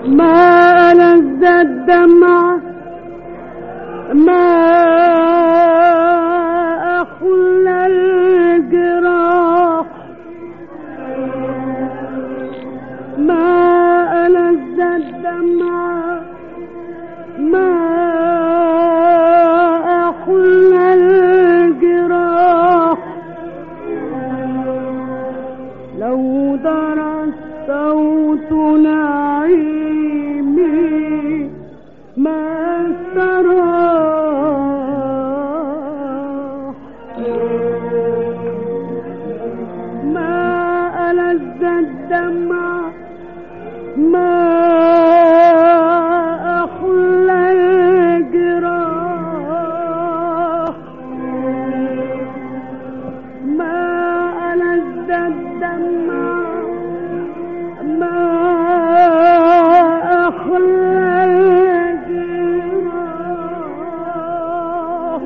ما ألذ الدمع ما أحلى الجراح ما ألذ الدمع ما أحلى الجراح لو درى الصوت نعيمي ما استراح ما ألذ الدمع ما أحلى الجراح ما ألذ الدمع ما أحلى الجراح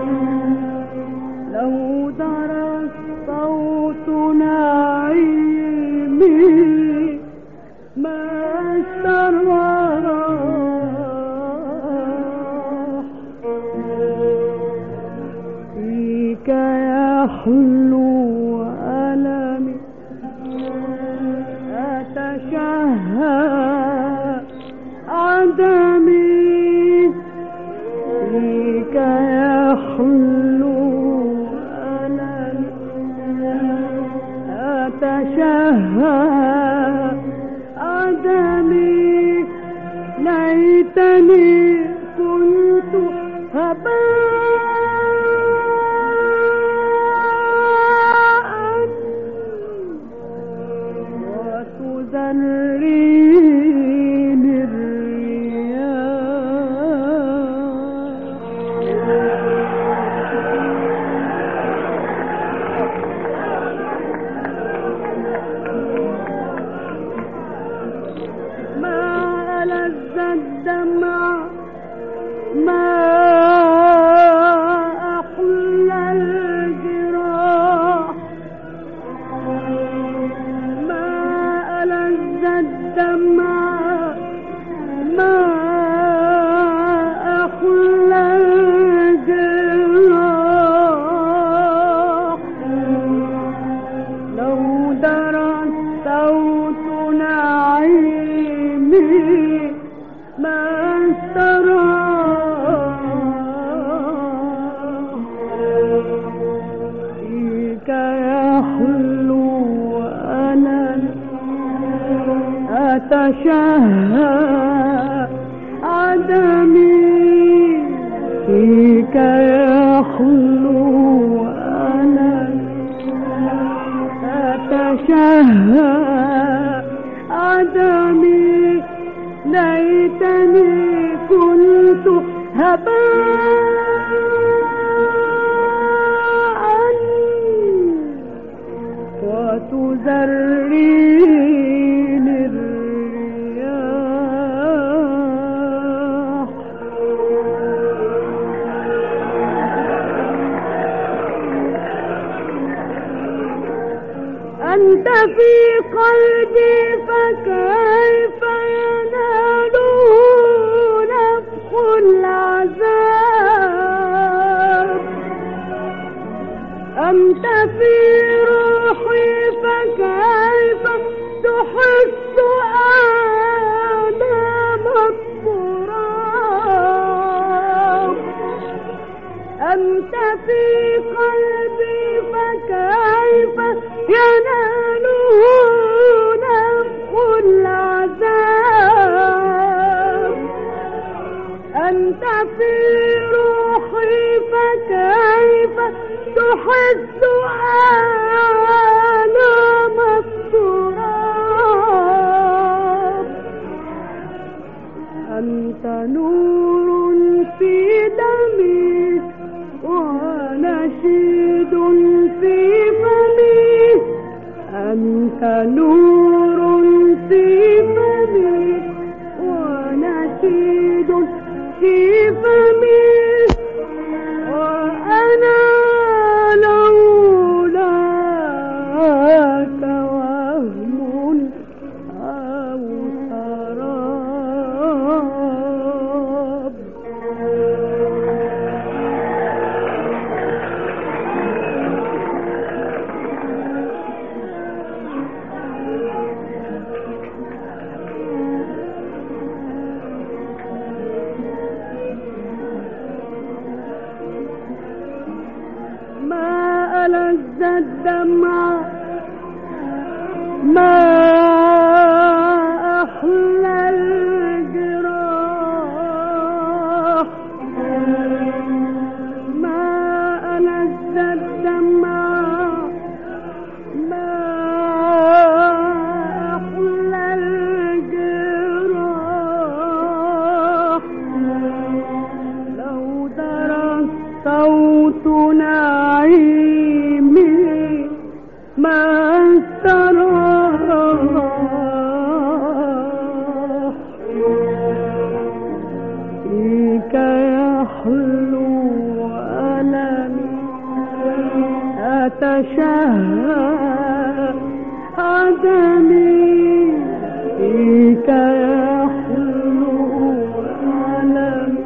لو درى الصوت نعيمي ما استراح فيك يحلو ألمي أتشهى عدمي فيك يحلو ألمي أتشهى عدمي ليتني كنت هباء وتذريني الرياح ما ألذ الدمع ما أحلى الجراح ما ألذ الدمع ما أحلى الجراح لو درى الصوت نعيمي ما استراح فيك يحلو ألمي أتشهى عدمي فيك يحلو ألمي أتشهى عدمي ليتني كنت هباء وتذريني الرياح أنت في قلبي فكيف يناله نفخ العذاب أنت في روحي فكيف تحس آلام التراب أنت في قلبي فكيف يناله نفخ العذاب أنت في روحي فكيف تحس آلام التراب أنت نور في دمي ونشيد في فمي أنت نور في فمي ونشيد في فمي وأنا لولاك وهم أو سراب ما أحلى الجراح، ما ألذ الدمع، ما أحلى الجراح. لو درى صوت نعيمي ما استراح. فيك يحلو ألمي أتشهى عدمي، فيك يحلو ألمي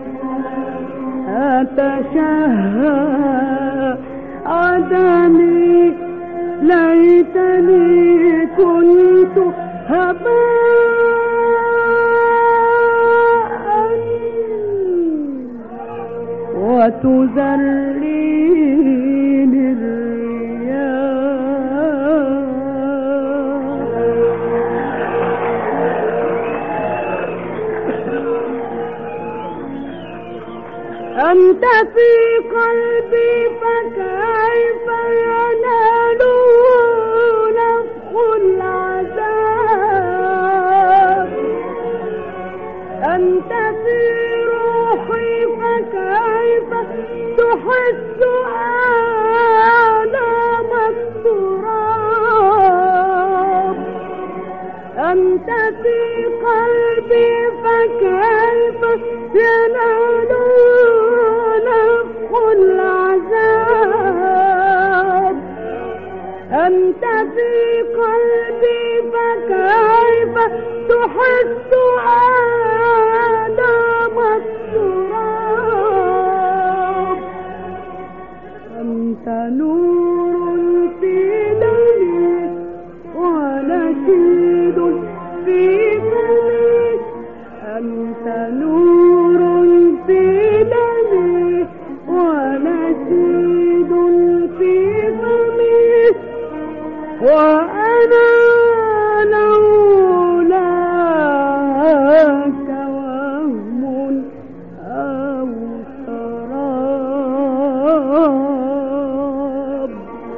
أتشهى عدمي. ليتني كنت هباء وتذليني الرياح. أنت في قلبي فكيف ينال نفخ العذاب. أنت في روحي فكيف تحس آلام التراب. أنت في قلبي فكيف ينال نفخ العذاب. أنت في قلبي فكيف تحس آلام التراب. أنت نور في ليلي ونشيد في فمي. أنت نور في ليلي ونشيد في فمي. وأنا لولاك وهم أو سراب.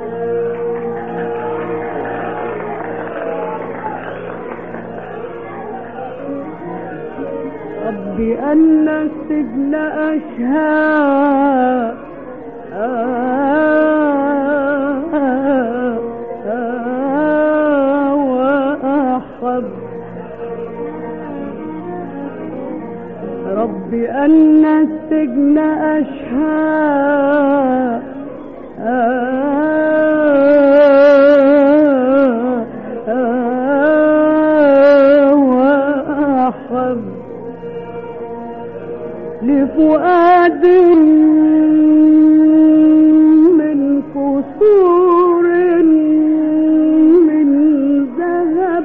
ربي أن السجن أشهى وأحب. ربي أن السجن أشهى وأحب. لفؤاد من كسور من ذهب.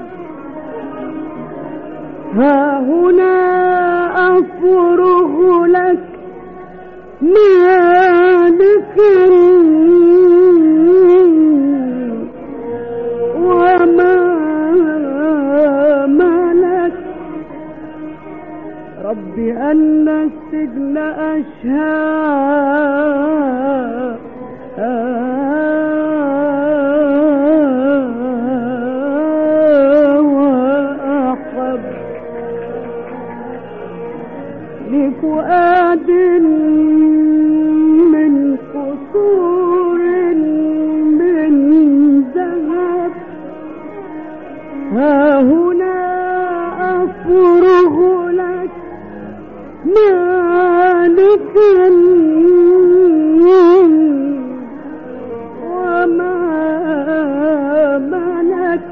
ها هنا أفرغ لك مالك وما ملك. ربي أن السجن أشهى وأحب. لفؤاد من قصور من ذهب. ها هنا أفرغ لك مالك وما ملك.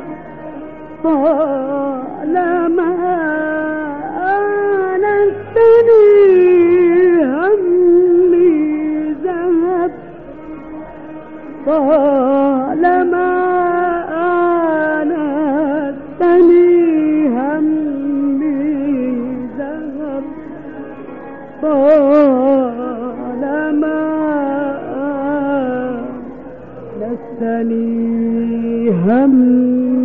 طالما آنستني همي ذهب. طالما آنستني همي ذهب. طالما آنستني همي